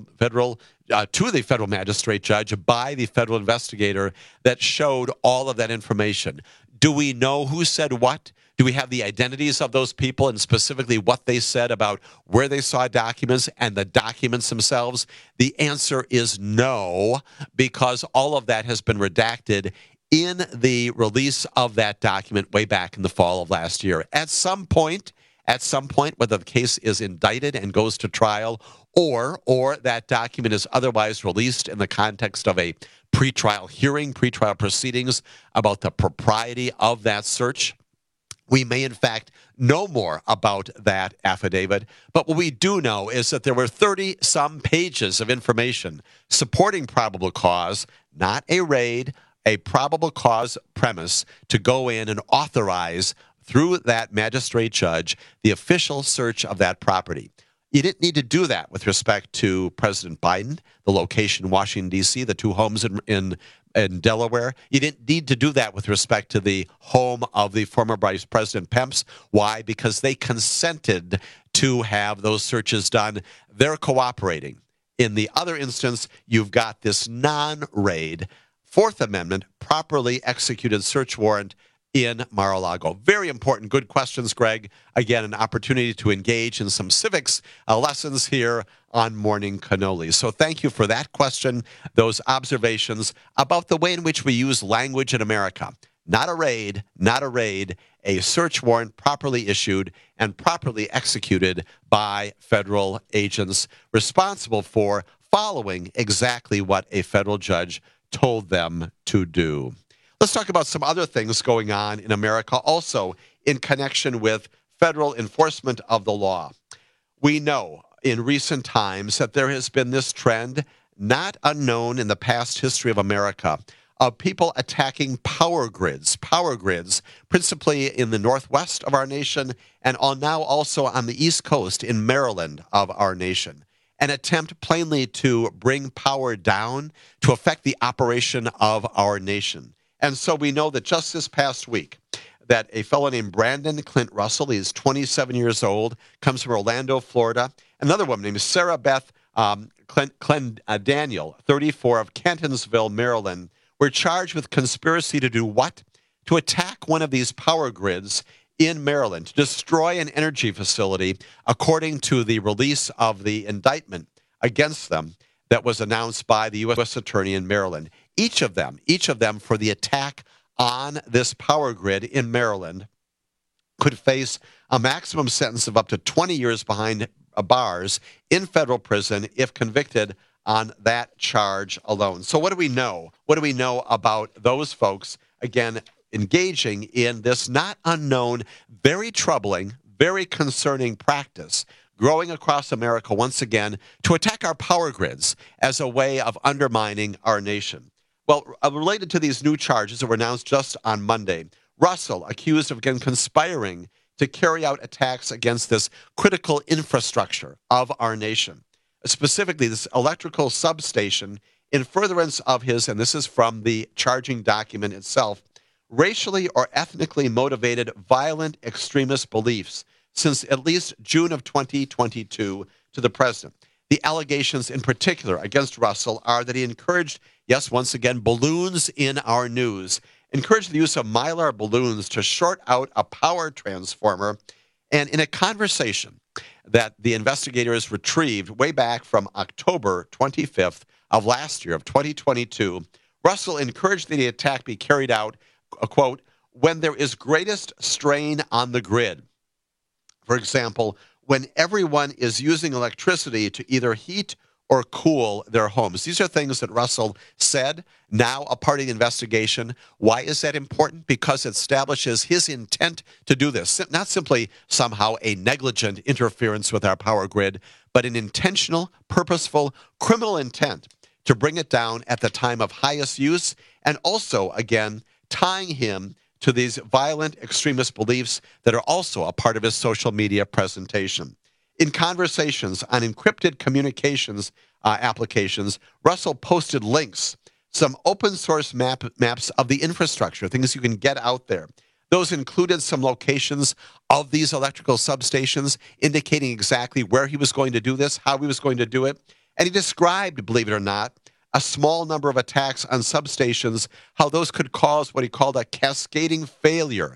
to the federal magistrate judge by the federal investigator that showed all of that information. Do we know who said what? Do we have the identities of those people and specifically what they said about where they saw documents and the documents themselves? The answer is no, because all of that has been redacted in the release of that document way back in the fall of last year. At some point, whether the case is indicted and goes to trial or that document is otherwise released in the context of a pretrial hearing, pretrial proceedings about the propriety of that search, we may, in fact, know more about that affidavit. But what we do know is that there were 30-some pages of information supporting probable cause, not a raid, a probable cause premise to go in and authorize, through that magistrate judge, the official search of that property. You didn't need to do that with respect to President Biden, the location in Washington, D.C., the two homes in Delaware. You didn't need to do that with respect to the home of the former Vice President Pence. Why? Because they consented to have those searches done. They're cooperating. In the other instance, you've got this non-raid, Fourth Amendment, properly executed search warrant in Mar-a-Lago. Very important. Good questions, Greg. Again, an opportunity to engage in some civics lessons here on Morning Cannoli. So thank you for that question, those observations about the way in which we use language in America. Not a raid, a search warrant properly issued and properly executed by federal agents responsible for following exactly what a federal judge told them to do. Let's talk about some other things going on in America also in connection with federal enforcement of the law. We know in recent times that there has been this trend, not unknown in the past history of America, of people attacking power grids, principally in the northwest of our nation and now also on the East Coast in Maryland of our nation. An attempt plainly to bring power down to affect the operation of our nation. And so we know that just this past week that a fellow named Brandon Clint Russell, he's 27 years old, comes from Orlando, Florida. Another woman named Sarah Beth Daniel, 34, of Cantonsville, Maryland, were charged with conspiracy to do what? To attack one of these power grids in Maryland, to destroy an energy facility, according to the release of the indictment against them that was announced by the U.S. Attorney in Maryland. Each of them for the attack on this power grid in Maryland could face a maximum sentence of up to 20 years behind bars in federal prison if convicted on that charge alone. So what do we know? What do we know about those folks, again, engaging in this not unknown, very troubling, very concerning practice growing across America once again to attack our power grids as a way of undermining our nation? Well, related to these new charges that were announced just on Monday, Russell accused of, again, conspiring to carry out attacks against this critical infrastructure of our nation, specifically this electrical substation, in furtherance of his, and this is from the charging document itself, racially or ethnically motivated violent extremist beliefs since at least June of 2022 to the president. The allegations in particular against Russell are that he encouraged, yes, once again, balloons in our news, encouraged the use of Mylar balloons to short out a power transformer. And in a conversation that the investigators retrieved way back from October 25th of last year, of 2022, Russell encouraged that the attack be carried out, quote, when there is greatest strain on the grid. For example, when everyone is using electricity to either heat or cool their homes. These are things that Russell said, now a part of the investigation. Why is that important? Because it establishes his intent to do this. Not simply somehow a negligent interference with our power grid, but an intentional, purposeful, criminal intent to bring it down at the time of highest use, and also, again, tying him to these violent extremist beliefs that are also a part of his social media presentation. In conversations on encrypted communications applications, Russell posted links, some open source maps of the infrastructure, things you can get out there. Those included some locations of these electrical substations, indicating exactly where he was going to do this, how he was going to do it. And he described, believe it or not, a small number of attacks on substations, how those could cause what he called a cascading failure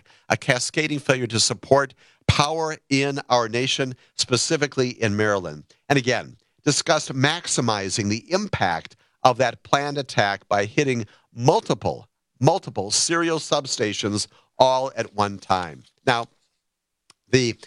to support power in our nation, specifically in Maryland. And again, discussed maximizing the impact of that planned attack by hitting multiple serial substations all at one time. Now, the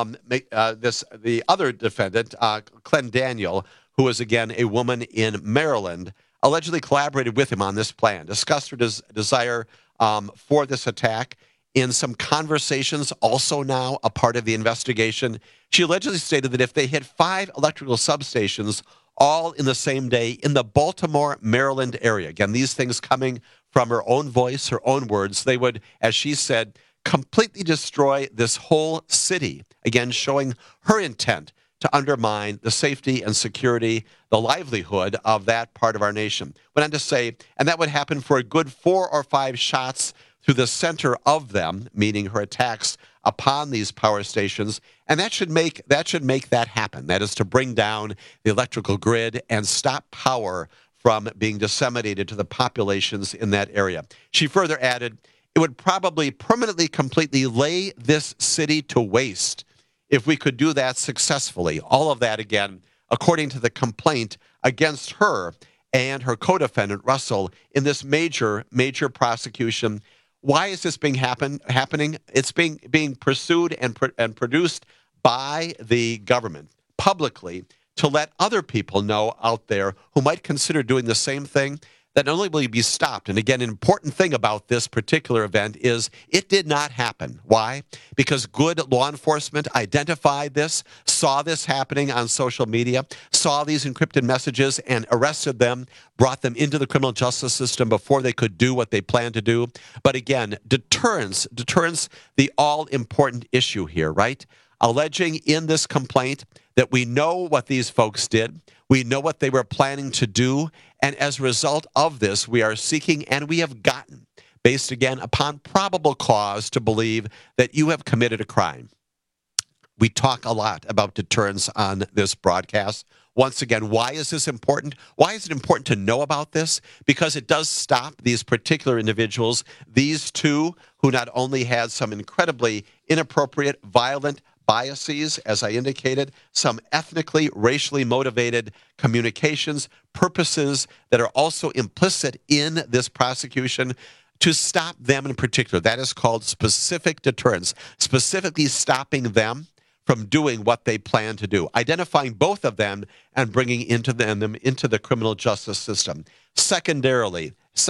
other defendant, Clint Daniel, who is again a woman in Maryland, allegedly collaborated with him on this plan, discussed her desire for this attack in some conversations, also now a part of the investigation. She allegedly stated that if they hit 5 electrical substations all in the same day in the Baltimore, Maryland area, again, these things coming from her own voice, her own words, they would, as she said, completely destroy this whole city, again, showing her intent to undermine the safety and security, the livelihood of that part of our nation. Went on to say, and that would happen for a good 4 or 5 shots through the center of them, meaning her attacks upon these power stations, and that should make that happen. That is to bring down the electrical grid and stop power from being disseminated to the populations in that area. She further added, it would probably permanently, completely lay this city to waste if we could do that successfully. All of that, again, according to the complaint against her and her co-defendant, Russell, in this major prosecution. Why is this happening? It's being pursued and produced by the government publicly to let other people know out there who might consider doing the same thing that not only will you be stopped, and again, an important thing about this particular event is it did not happen. Why? Because good law enforcement identified this, saw this happening on social media, saw these encrypted messages and arrested them, brought them into the criminal justice system before they could do what they planned to do. But again, deterrence, the all-important issue here, right? Alleging in this complaint that we know what these folks did, we know what they were planning to do, and as a result of this, we are seeking, and we have gotten, based again upon probable cause to believe that you have committed a crime. We talk a lot about deterrence on this broadcast. Once again, why is this important? Why is it important to know about this? Because it does stop these particular individuals, these two who not only had some incredibly inappropriate, violent biases, as I indicated, some ethnically, racially motivated communications, purposes that are also implicit in this prosecution, to stop them in particular. That is called specific deterrence, specifically stopping them from doing what they plan to do, identifying both of them and bringing them into the criminal justice system. Secondarily,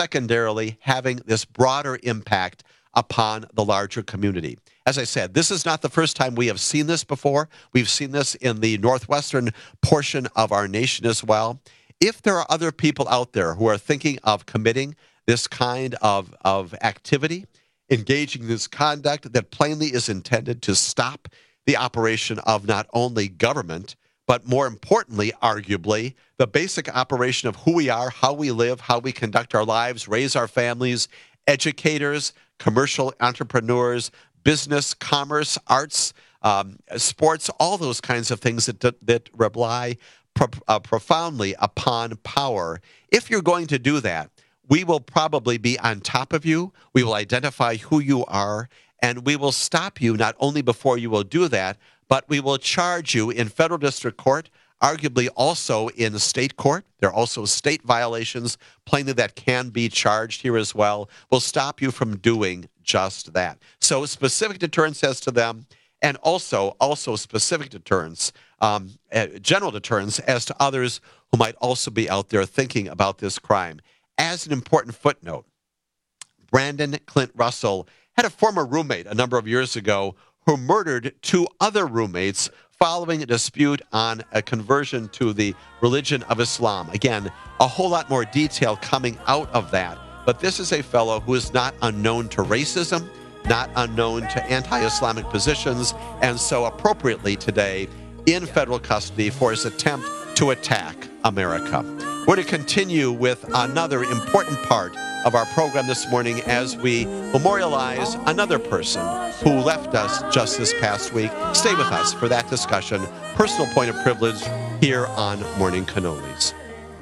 having this broader impact upon the larger community. As I said, this is not the first time we have seen this before. We've seen this in the northwestern portion of our nation as well. If there are other people out there who are thinking of committing this kind of activity, engaging in this conduct that plainly is intended to stop the operation of not only government, but more importantly, arguably, the basic operation of who we are, how we live, how we conduct our lives, raise our families, educators, commercial entrepreneurs, business, commerce, arts, sports, all those kinds of things that rely profoundly upon power. If you're going to do that, we will probably be on top of you. We will identify who you are, and we will stop you not only before you will do that, but we will charge you in federal district court, arguably also in state court. There are also state violations plainly that can be charged here as well. We'll stop you from doing just that. So specific deterrence as to them, and also specific deterrence, general deterrence as to others who might also be out there thinking about this crime. As an important footnote, Brandon Clint Russell had a former roommate a number of years ago who murdered 2 other roommates following a dispute on a conversion to the religion of Islam. Again, a whole lot more detail coming out of that. But this is a fellow who is not unknown to racism, not unknown to anti-Islamic positions, and so appropriately today in federal custody for his attempt to attack America. We're going to continue with another important part of our program this morning as we memorialize another person who left us just this past week. Stay with us for that discussion. Personal point of privilege here on Morning Cannolis.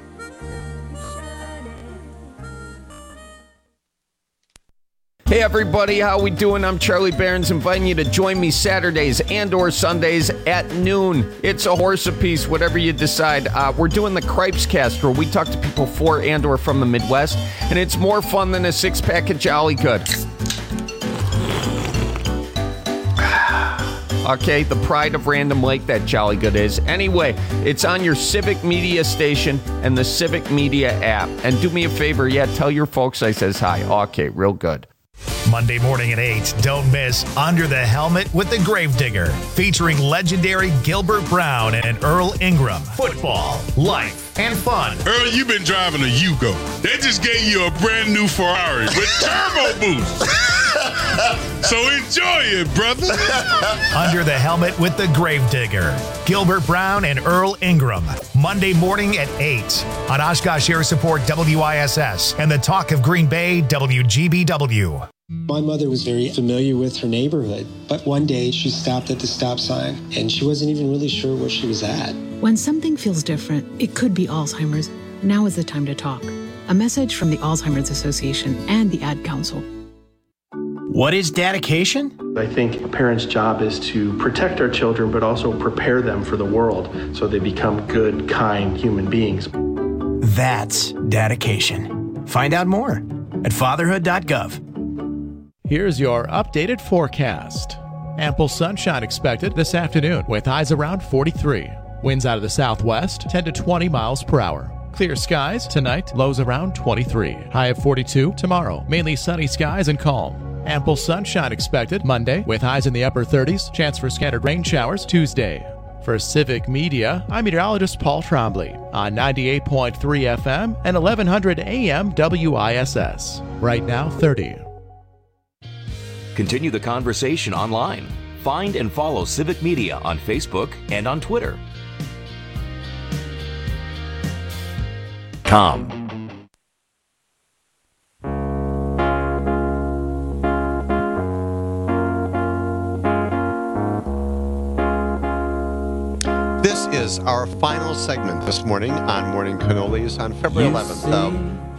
Hey everybody, how we doing? I'm Charlie Barons, inviting you to join me Saturdays and or Sundays at noon. It's a horse apiece, whatever you decide. We're doing the Cripes Cast, where we talk to people for and or from the Midwest, and it's more fun than a 6-pack of Jolly Good. Okay, the pride of Random Lake, that Jolly Good is. Anyway, it's on your Civic Media station and the Civic Media app. And do me a favor, tell your folks I says hi. Okay, real good. Monday morning at 8, don't miss Under the Helmet with the Gravedigger, featuring legendary Gilbert Brown and Earl Ingram. Football, life, and fun. Earl, you've been driving a Yugo. They just gave you a brand new Ferrari with turbo boost. So enjoy it, brother. Under the Helmet with the Gravedigger, Gilbert Brown and Earl Ingram. Monday morning at 8 on Oshkosh Air Support WISS and the Talk of Green Bay WGBW. My mother was very familiar with her neighborhood, but one day she stopped at the stop sign and she wasn't even really sure where she was at. When something feels different, it could be Alzheimer's. Now is the time to talk. A message from the Alzheimer's Association and the Ad Council. What is dedication? I think a parent's job is to protect our children, but also prepare them for the world so they become good, kind human beings. That's dedication. Find out more at fatherhood.gov. Here's your updated forecast. Ample sunshine expected this afternoon with highs around 43. Winds out of the southwest, 10 to 20 miles per hour. Clear skies tonight, lows around 23. High of 42 tomorrow. Mainly sunny skies and calm. Ample sunshine expected Monday with highs in the upper 30s. Chance for scattered rain showers Tuesday. For Civic Media, I'm meteorologist Paul Trombley on 98.3 FM and 1100 AM WISS. Right now, 30. Continue the conversation online. Find and follow Civic Media on Facebook and on Twitter. This is our final segment this morning on Morning Cannolis on February 11th of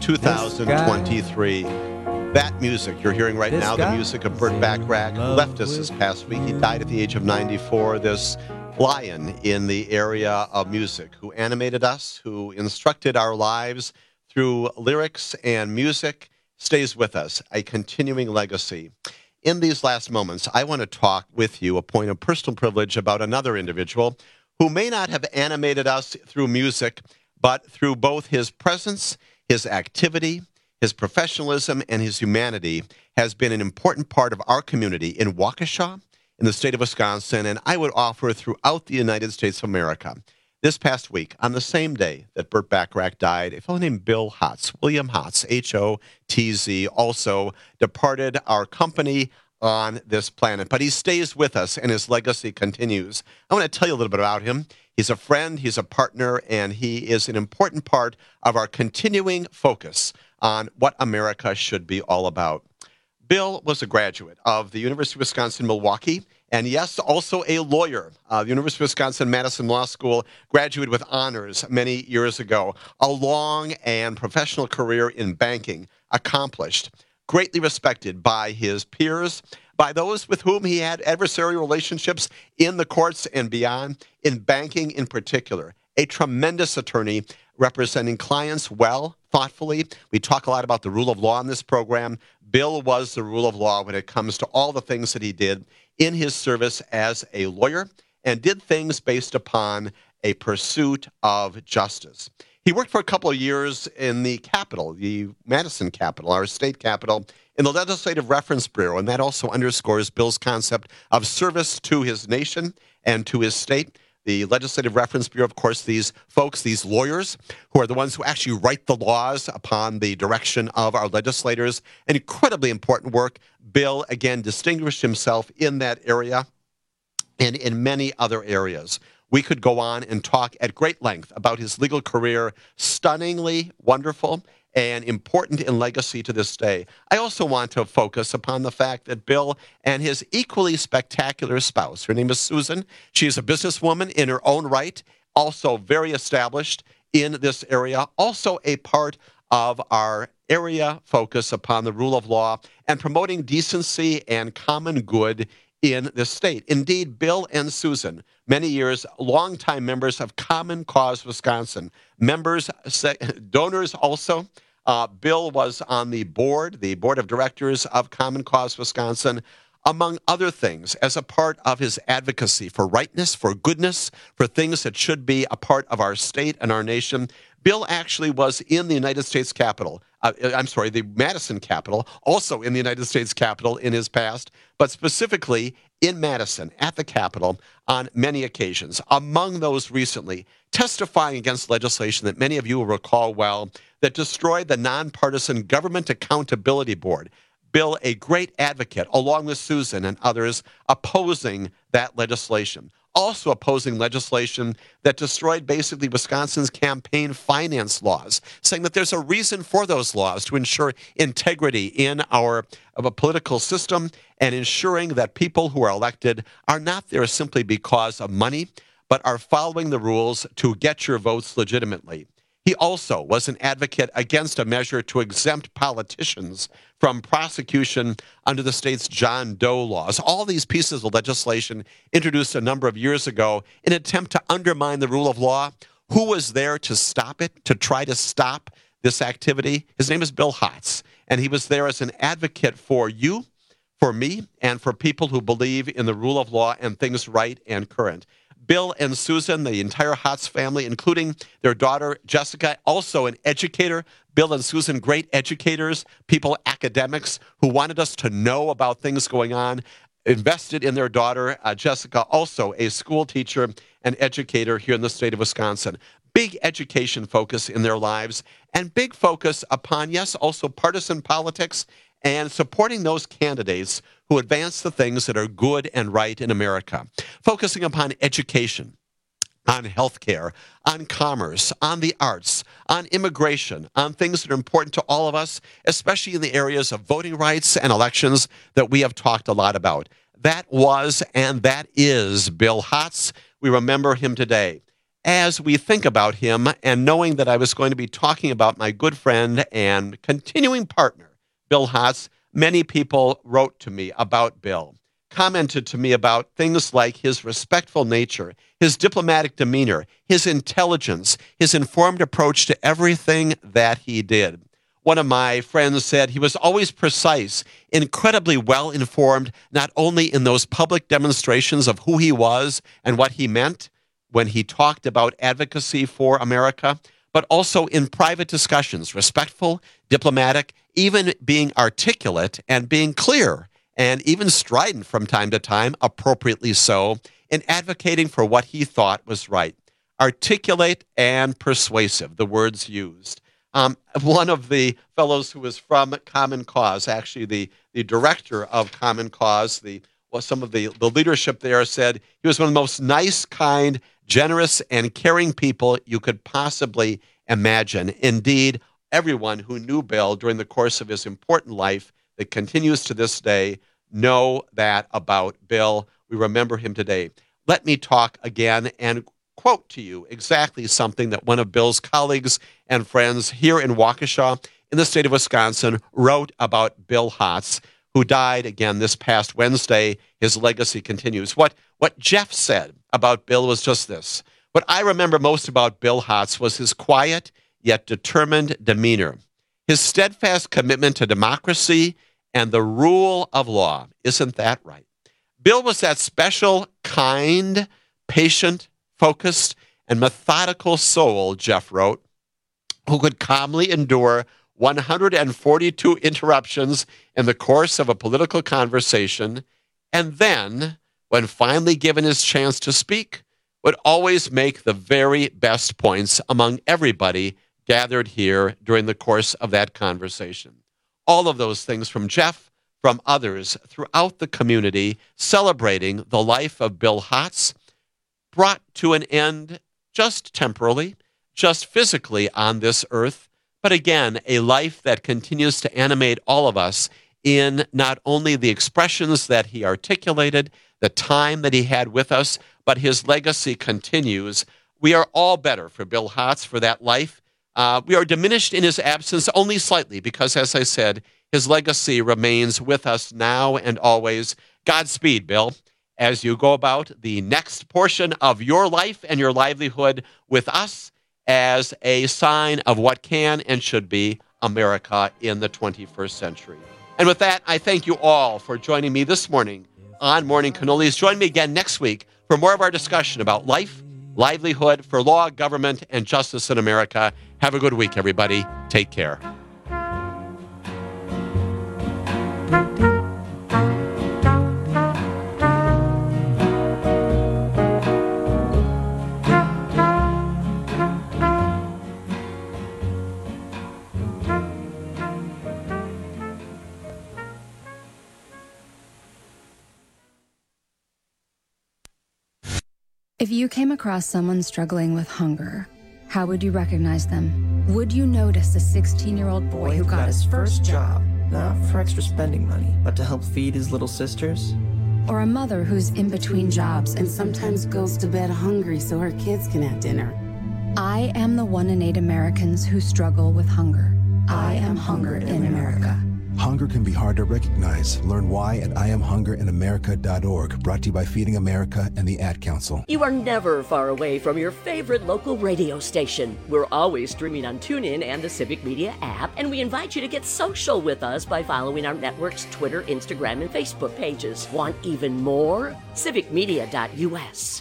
2023. That music you're hearing right now, the music of Burt Bacharach, left us this past week. He died at the age of 94. This lion in the area of music who animated us, who instructed our lives through lyrics and music, stays with us, a continuing legacy. In these last moments, I want to talk with you, a point of personal privilege, about another individual who may not have animated us through music, but through both his presence, his activity, his professionalism, and his humanity, has been an important part of our community in Waukesha, in the state of Wisconsin, and I would offer throughout the United States of America. This past week, on the same day that Burt Bacharach died, a fellow named Bill Hotz, William Hotz, H-O-T-Z, also departed our company on this planet. But he stays with us, and his legacy continues. I want to tell you a little bit about him. He's a friend, he's a partner, and he is an important part of our continuing focus on what America should be all about. Bill was a graduate of the University of Wisconsin-Milwaukee, and yes, also a lawyer. The University of Wisconsin-Madison Law School, graduated with honors many years ago. A long and professional career in banking, accomplished, greatly respected by his peers, by those with whom he had adversarial relationships in the courts and beyond, in banking in particular. A tremendous attorney representing clients well, thoughtfully. We talk a lot about the rule of law in this program. Bill was the rule of law when it comes to all the things that he did in his service as a lawyer, and did things based upon a pursuit of justice. He worked for a couple of years in the Capitol, the Madison Capitol, our state capitol, in the Legislative Reference Bureau, and that also underscores Bill's concept of service to his nation and to his state. The Legislative Reference Bureau, of course, these folks, these lawyers, who are the ones who actually write the laws upon the direction of our legislators. An incredibly important work. Bill, again, distinguished himself in that area and in many other areas. We could go on and talk at great length about his legal career, stunningly wonderful and important in legacy to this day. I also want to focus upon the fact that Bill and his equally spectacular spouse, her name is Susan, she's a businesswoman in her own right, also very established in this area, also a part of our area focus upon the rule of law and promoting decency and common good in the state. Indeed, Bill and Susan, many years, longtime members of Common Cause Wisconsin, members, donors also. Bill was on the board of directors of Common Cause Wisconsin, among other things, as a part of his advocacy for rightness, for goodness, for things that should be a part of our state and our nation. Bill actually was in the United States Capitol, the Madison Capitol, also in the United States Capitol in his past, but specifically in Madison at the Capitol on many occasions. Among those recently, testifying against legislation that many of you will recall well, that destroyed the Nonpartisan Government Accountability Board. Bill a great advocate, along with Susan and others, opposing that legislation. Also opposing legislation that destroyed basically Wisconsin's campaign finance laws, saying that there's a reason for those laws to ensure integrity in our political system and ensuring that people who are elected are not there simply because of money, but are following the rules to get your votes legitimately. He also was an advocate against a measure to exempt politicians from prosecution under the state's John Doe laws. All these pieces of legislation introduced a number of years ago in an attempt to undermine the rule of law. Who was there to stop it, to try to stop this activity? His name is Bill Hotz, and he was there as an advocate for you, for me, and for people who believe in the rule of law and things right and current. Bill and Susan, the entire Hotz family, including their daughter, Jessica, also an educator. Bill and Susan, great educators, people, academics who wanted us to know about things going on, invested in their daughter, Jessica, also a school teacher and educator here in the state of Wisconsin. Big education focus in their lives and big focus upon, yes, also partisan politics and supporting those candidates who advance the things that are good and right in America, focusing upon education, on healthcare, on commerce, on the arts, on immigration, on things that are important to all of us, especially in the areas of voting rights and elections that we have talked a lot about. That was and that is Bill Hotz. We remember him today. As we think about him and knowing that I was going to be talking about my good friend and continuing partner, Bill Hotz, many people wrote to me about Bill, commented to me about things like his respectful nature, his diplomatic demeanor, his intelligence, his informed approach to everything that he did. One of my friends said he was always precise, incredibly well-informed, not only in those public demonstrations of who he was and what he meant when he talked about advocacy for America, but also in private discussions, respectful, diplomatic, even being articulate and being clear, and even strident from time to time, appropriately so, in advocating for what he thought was right. Articulate and persuasive, the words used. One of the fellows who was from Common Cause, actually the director of Common Cause, some of the leadership there said he was one of the most nice, kind, generous, and caring people you could possibly imagine. Indeed, everyone who knew Bill during the course of his important life that continues to this day know that about Bill. We remember him today. Let me talk again and quote to you exactly something that one of Bill's colleagues and friends here in Waukesha in the state of Wisconsin wrote about Bill Hotz, who died again this past Wednesday. His legacy continues. What Jeff said about Bill was just this. What I remember most about Bill Hotz was his quiet yet determined demeanor, his steadfast commitment to democracy and the rule of law. Isn't that right? Bill was that special, kind, patient, focused, and methodical soul, Jeff wrote, who could calmly endure 142 interruptions in the course of a political conversation, and then, when finally given his chance to speak, would always make the very best points among everybody gathered here during the course of that conversation. All of those things from Jeff, from others throughout the community, celebrating the life of Bill Hotz, brought to an end just temporally, just physically on this earth, but again, a life that continues to animate all of us in not only the expressions that he articulated, the time that he had with us, but his legacy continues. We are all better for Bill Hotz, for that life. We are diminished in his absence only slightly because, as I said, his legacy remains with us now and always. Godspeed, Bill, as you go about the next portion of your life and your livelihood with us as a sign of what can and should be America in the 21st century. And with that, I thank you all for joining me this morning on Morning Cannolis. Join me again next week for more of our discussion about life, livelihood, for law, government, and justice in America. Have a good week, everybody. Take care. If you came across someone struggling with hunger, how would you recognize them? Would you notice a 16-year-old boy who got his first job, not for extra spending money, but to help feed his little sisters? Or a mother who's in between jobs and sometimes goes to bed hungry so her kids can have dinner? I am the 1 in 8 Americans who struggle with hunger. I am hunger in America. Hunger can be hard to recognize. Learn why at IamHungerInAmerica.org. Brought to you by Feeding America and the Ad Council. You are never far away from your favorite local radio station. We're always streaming on TuneIn and the Civic Media app, and we invite you to get social with us by following our network's Twitter, Instagram, and Facebook pages. Want even more? CivicMedia.us.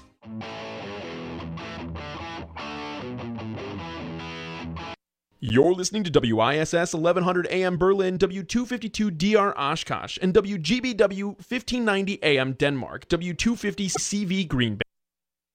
You're listening to WISS 1100 AM Berlin, W252 DR Oshkosh, and WGBW 1590 AM Denmark, W250 CV Green Bay.